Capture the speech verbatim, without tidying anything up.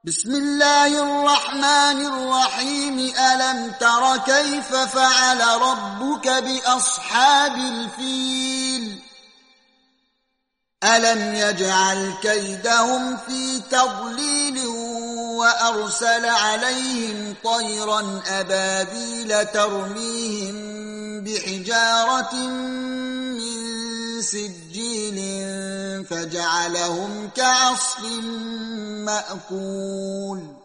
بسم الله الرحمن الرحيم ألم تر كيف فعل ربك بأصحاب الفيل ألم يجعل كيدهم في تضليل وأرسل عليهم طيرا أبابيل ترميهم بحجارة من سجيل فجعلهم كعصف مأكول